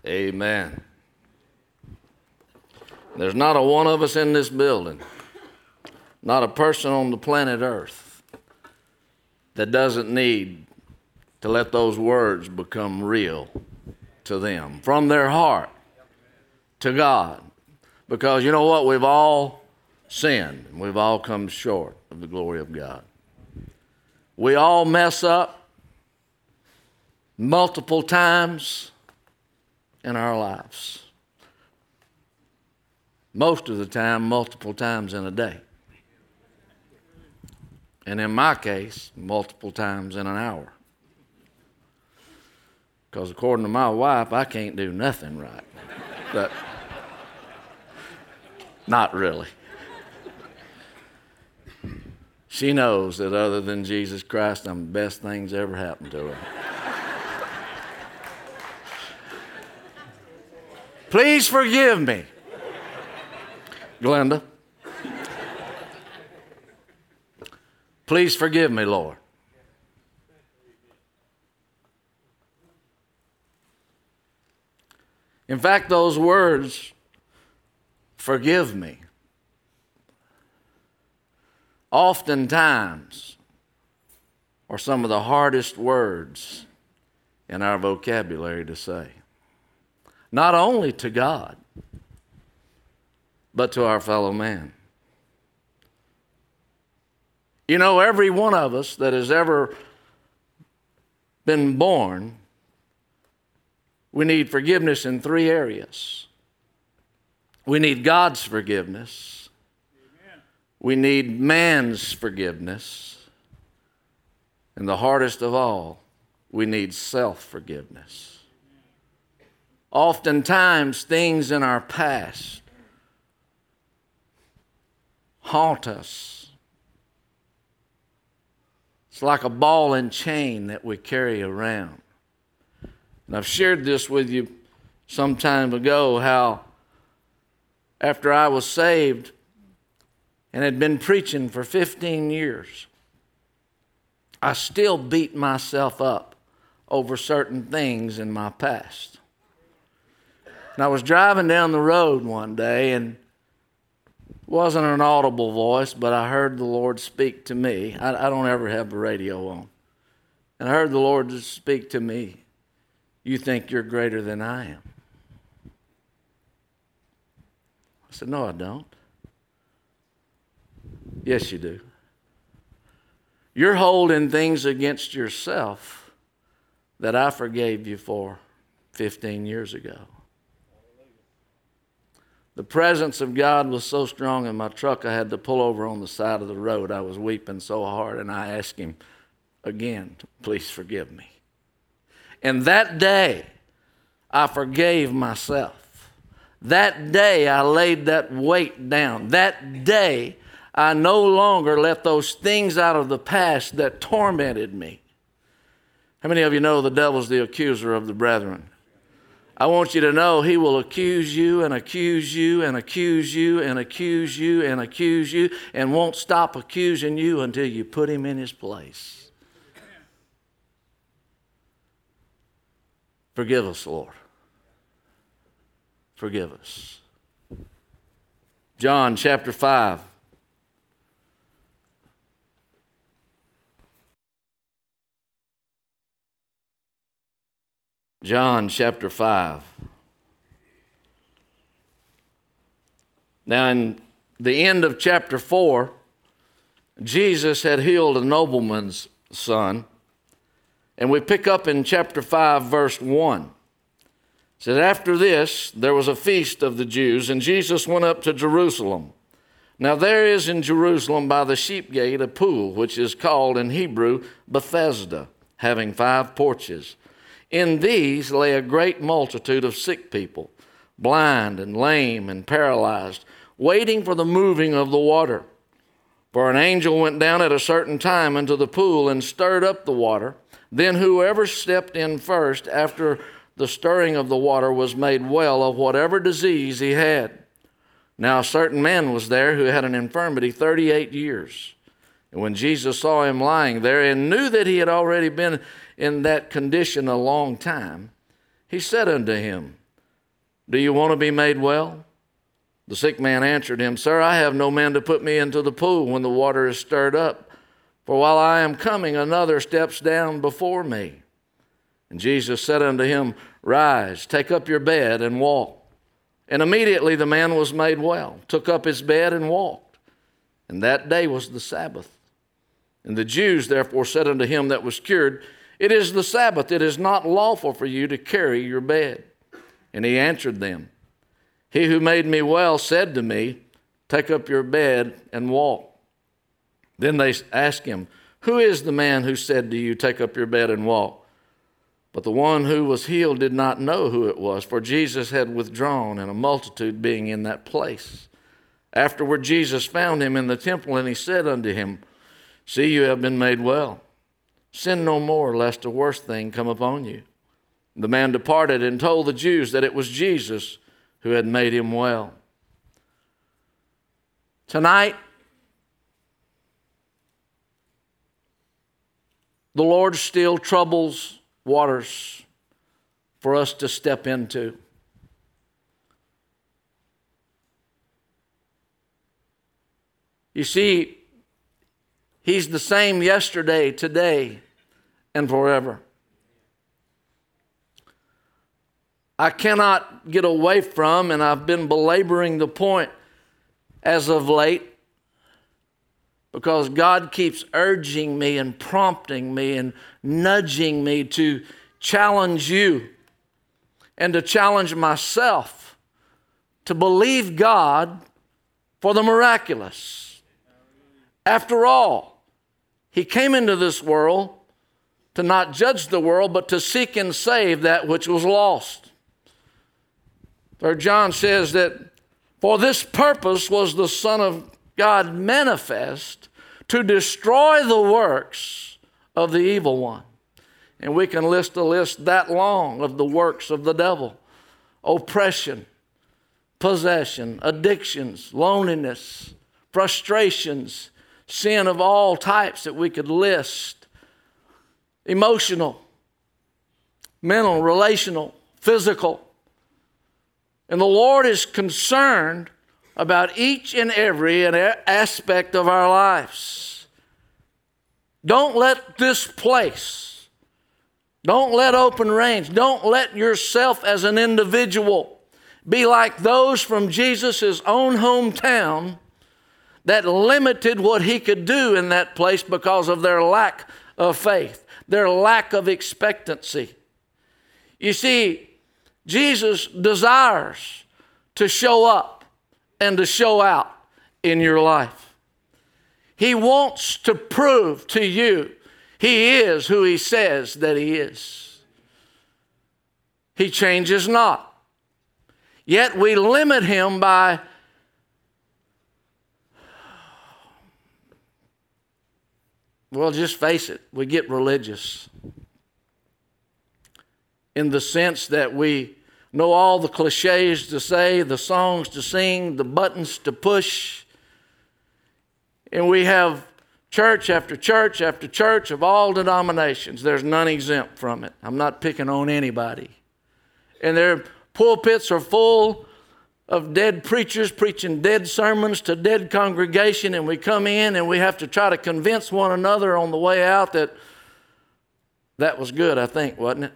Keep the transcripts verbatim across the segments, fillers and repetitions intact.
Amen. There's not a one of us in this building, not a person on the planet Earth, that doesn't need to let those words become real to them from their heart to God. Because you know what? We've all sinned. We've all come short of the glory of God. We all mess up multiple times in our lives. Most of the time, multiple times in a day. And in my case, multiple times in an hour. Because according to my wife, I can't do nothing right. But not really. She knows that other than Jesus Christ, I'm the best thing's ever happened to her. Please forgive me, Glenda. Please forgive me, Lord. In fact, those words, forgive me, oftentimes are some of the hardest words in our vocabulary to say. Not only to God, but to our fellow man. You know, every one of us that has ever been born, we need forgiveness in three areas. We need God's forgiveness. Amen. We need man's forgiveness. And the hardest of all, we need self-forgiveness. Oftentimes, things in our past haunt us. It's like a ball and chain that we carry around. And I've shared this with you some time ago, how after I was saved and had been preaching for fifteen years, I still beat myself up over certain things in my past. And I was driving down the road one day, and it wasn't an audible voice, but I heard the Lord speak to me. I, I don't ever have the radio on. And I heard the Lord speak to me. You think you're greater than I am. I said, no, I don't. Yes, you do. You're holding things against yourself that I forgave you for fifteen years ago. The presence of God was so strong in my truck, I had to pull over on the side of the road. I was weeping so hard, and I asked him again, please forgive me. And that day, I forgave myself. That day, I laid that weight down. That day, I no longer let those things out of the past that tormented me. How many of you know the devil's the accuser of the brethren? I want you to know he will accuse you and accuse you and accuse you and accuse you and accuse you and won't stop accusing you until you put him in his place. Forgive us, Lord. Forgive us. John chapter five. John chapter five. Now, in the end of chapter four, Jesus had healed a nobleman's son. And we pick up in chapter five, verse one. It says, after this, there was a feast of the Jews, and Jesus went up to Jerusalem. Now there is in Jerusalem by the sheep gate a pool, which is called in Hebrew Bethesda, having five porches. In these lay a great multitude of sick people, blind and lame and paralyzed, waiting for the moving of the water. For an angel went down at a certain time into the pool and stirred up the water. Then whoever stepped in first after the stirring of the water was made well of whatever disease he had. Now a certain man was there who had an infirmity thirty-eight years. And when Jesus saw him lying there and knew that he had already been in that condition a long time, he said unto him, Do you want to be made well?" The sick man answered him, "Sir, I have no man to put me into the pool when the water is stirred up. For while I am coming, another steps down before me." And Jesus said unto him, "Rise, take up your bed and walk." And immediately the man was made well, took up his bed and walked. And that day was the Sabbath. And the Jews therefore said unto him that was cured, "It is the Sabbath, it is not lawful for you to carry your bed." And he answered them, "He who made me well said to me, take up your bed and walk." Then they asked him, "Who is the man who said to you, take up your bed and walk?" But the one who was healed did not know who it was, for Jesus had withdrawn, and a multitude being in that place. Afterward Jesus found him in the temple, and he said unto him, "See, you have been made well. Sin no more, lest a worse thing come upon you." The man departed and told the Jews that it was Jesus who had made him well. Tonight, the Lord still troubles waters for us to step into. You see, He's the same yesterday, today, and forever. I cannot get away from, and I've been belaboring the point as of late, because God keeps urging me and prompting me and nudging me to challenge you and to challenge myself to believe God for the miraculous. After all, He came into this world to not judge the world, but to seek and save that which was lost. Third John says that for this purpose was the Son of God manifest, to destroy the works of the evil one. And we can list a list that long of the works of the devil: oppression, possession, addictions, loneliness, frustrations, sin of all types that we could list: emotional, mental, relational, physical. And the Lord is concerned about each and every aspect of our lives. Don't let this place, don't let Open Range, don't let yourself as an individual be like those from Jesus' own hometown that limited what He could do in that place because of their lack of faith, their lack of expectancy. You see, Jesus desires to show up and to show out in your life. He wants to prove to you He is who He says that He is. He changes not. Yet we limit Him by well, just face it, we get religious in the sense that we know all the cliches to say, the songs to sing, the buttons to push. And we have church after church after church of all denominations. There's none exempt from it. I'm not picking on anybody. And their pulpits are full of dead preachers preaching dead sermons to dead congregation, and we come in and we have to try to convince one another on the way out that that was good, I think, wasn't it?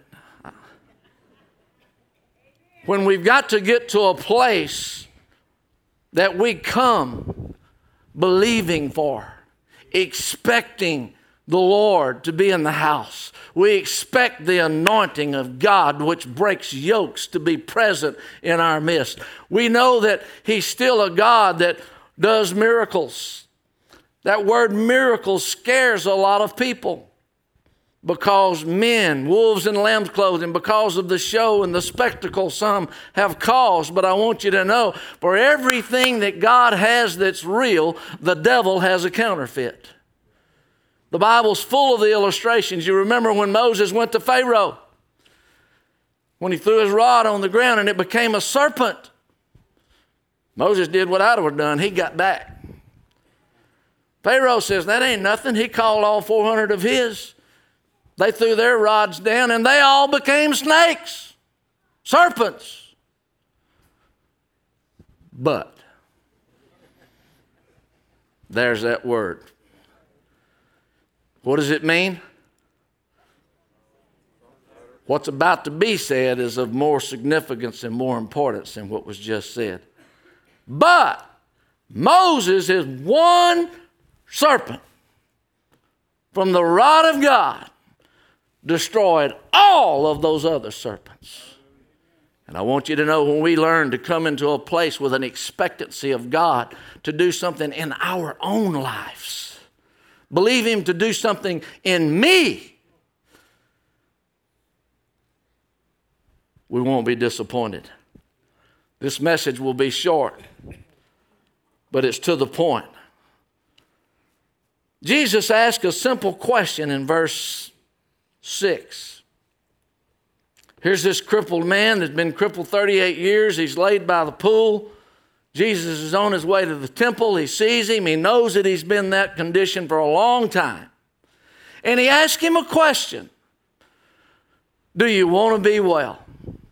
When we've got to get to a place that we come believing for, expecting the Lord to be in the house. We expect the anointing of God which breaks yokes to be present in our midst. We know that He's still a God that does miracles. That word miracle scares a lot of people because men, wolves in lamb's clothing, because of the show and the spectacle some have caused. But I want you to know, for everything that God has that's real, the devil has a counterfeit. The Bible's full of the illustrations. You remember when Moses went to Pharaoh, when he threw his rod on the ground and it became a serpent. Moses did what I'd have done. He got back. Pharaoh says, that ain't nothing. He called all four hundred of his. They threw their rods down and they all became snakes, serpents. But. There's that word. What does it mean? What's about to be said is of more significance and more importance than what was just said. But Moses is one serpent from the rod of God destroyed all of those other serpents. And I want you to know, when we learn to come into a place with an expectancy of God to do something in our own lives, believe Him to do something in me, we won't be disappointed. This message will be short, but it's to the point. Jesus asked a simple question in verse six. Here's this crippled man that's been crippled thirty-eight years. He's laid by the pool. Jesus is on his way to the temple. He sees him. He knows that he's been in that condition for a long time. And he asks him a question. Do you want to be well?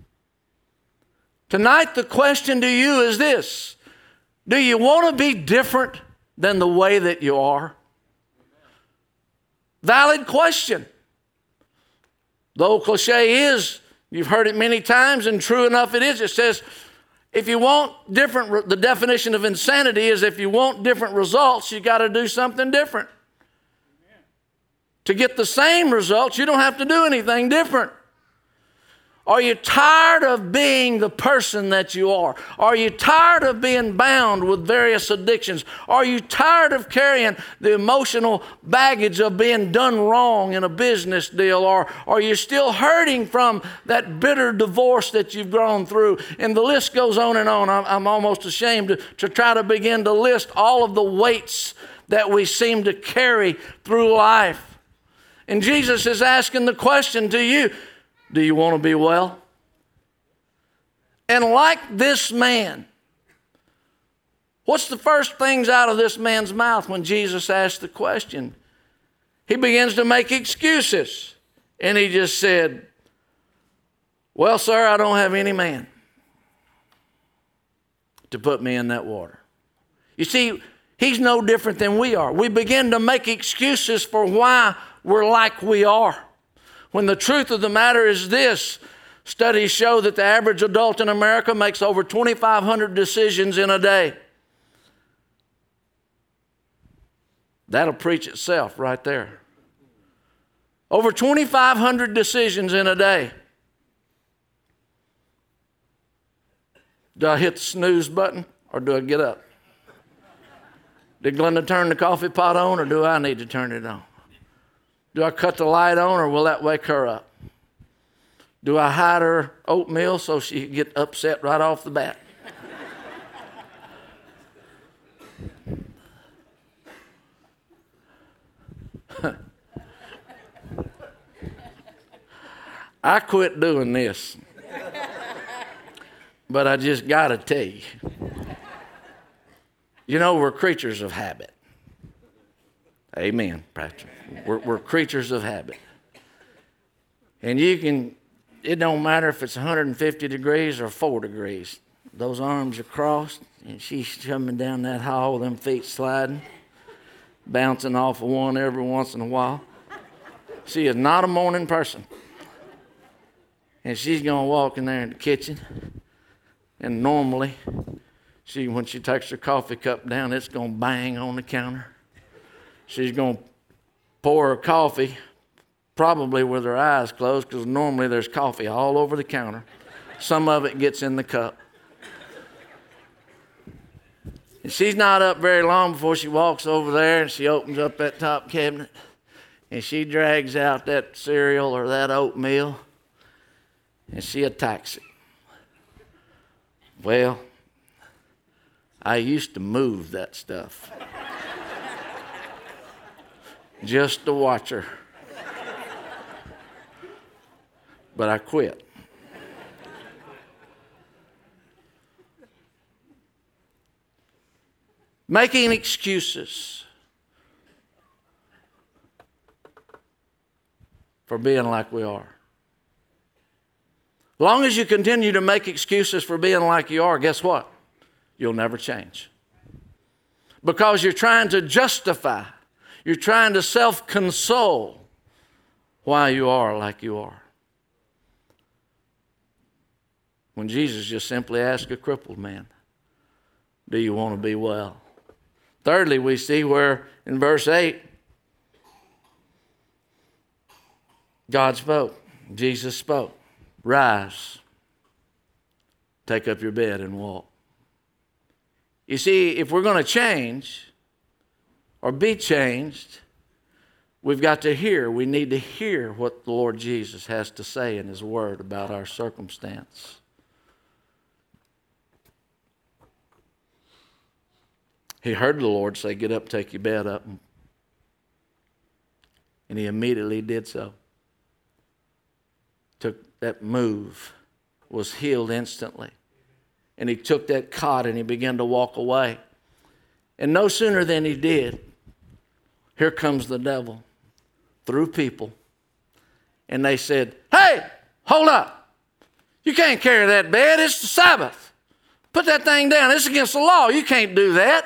Tonight the question to you is this. Do you want to be different than the way that you are? Valid question. The old cliche is, you've heard it many times, and true enough it is. It says, if you want different, the definition of insanity is if you want different results, you got to do something different. Amen. To get the same results, you don't have to do anything different. Are you tired of being the person that you are? Are you tired of being bound with various addictions? Are you tired of carrying the emotional baggage of being done wrong in a business deal? Or are you still hurting from that bitter divorce that you've gone through? And the list goes on and on. I'm, I'm almost ashamed to, to try to begin to list all of the weights that we seem to carry through life. And Jesus is asking the question to you, do you want to be well? And like this man, what's the first things out of this man's mouth when Jesus asked the question? He begins to make excuses. And he just said, well, sir, I don't have any man to put me in that water. You see, he's no different than we are. We begin to make excuses for why we're like we are. When the truth of the matter is this, studies show that the average adult in America makes over twenty-five hundred decisions in a day. That'll preach itself right there. Over twenty-five hundred decisions in a day. Do I hit the snooze button or do I get up? Did Glenda turn the coffee pot on or do I need to turn it on? Do I cut the light on or will that wake her up? Do I hide her oatmeal so she can get upset right off the bat? I quit doing this. But I just got to tell you. You know, we're creatures of habit. Amen, Patrick. We're, we're creatures of habit. And you can, it don't matter if it's one hundred fifty degrees or four degrees. Those arms are crossed, and she's coming down that hall, them feet sliding, bouncing off of one every once in a while. She is not a morning person. And she's going to walk in there in the kitchen, and normally, she when she takes her coffee cup down, it's going to bang on the counter. She's going to pour her coffee, probably with her eyes closed, because normally there's coffee all over the counter. Some of it gets in the cup. And she's not up very long before she walks over there and she opens up that top cabinet and she drags out that cereal or that oatmeal and she attacks it. Well, I used to move that stuff just to watch her. But I quit. Making excuses for being like we are. As long as you continue to make excuses for being like you are, guess what? you'll never change. Because you're trying to justify, you're trying to self-console why you are like you are. When Jesus just simply asked a crippled man, do you want to be well? Thirdly, we see where in verse eight, God spoke, Jesus spoke, rise, take up your bed and walk. You see, if we're going to change or be changed, we've got to hear. We need to hear what the Lord Jesus has to say in His Word about our circumstance. He heard the Lord say, get up, take your bed up. And he immediately did so. Took that move, was healed instantly. And he took that cot and he began to walk away. And no sooner than he did, here comes the devil through people. And they said, hey, hold up. You can't carry that bed. It's the Sabbath. Put that thing down. It's against the law. You can't do that.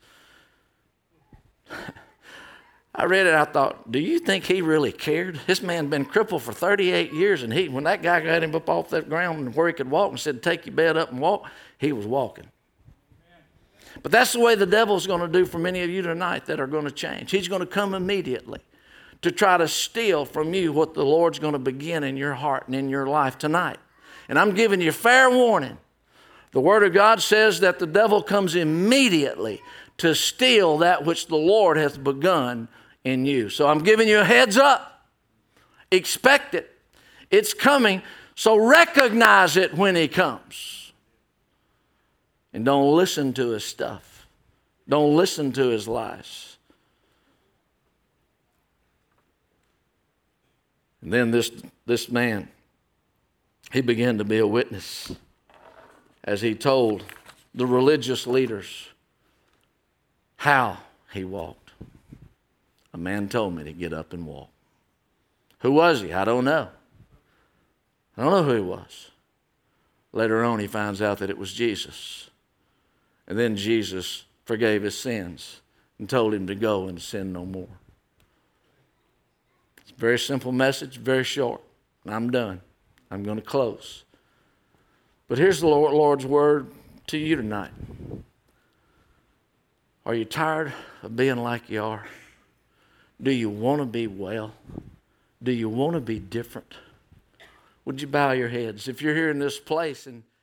I read it, I thought, do you think he really cared? This man been crippled for thirty-eight years, and he, when that guy got him up off that ground where he could walk and said, take your bed up and walk, he was walking. But that's the way the devil's going to do for many of you tonight that are going to change. He's going to come immediately to try to steal from you what the Lord's going to begin in your heart and in your life tonight. And I'm giving you fair warning. The Word of God says that the devil comes immediately to steal that which the Lord hath begun in you. So I'm giving you a heads up. Expect it. It's coming. So recognize it when he comes. And don't listen to his stuff. Don't listen to his lies. And then this, this man, he began to be a witness as he told the religious leaders how he walked. A man told me to get up and walk. Who was he? I don't know. I don't know who he was. Later on, he finds out that it was Jesus. And then Jesus forgave his sins and told him to go and sin no more. It's a very simple message, very short. I'm done. I'm going to close. But here's the Lord, Lord's word to you tonight. Are you tired of being like you are? Do you want to be well? Do you want to be different? Would you bow your heads? If you're here in this place and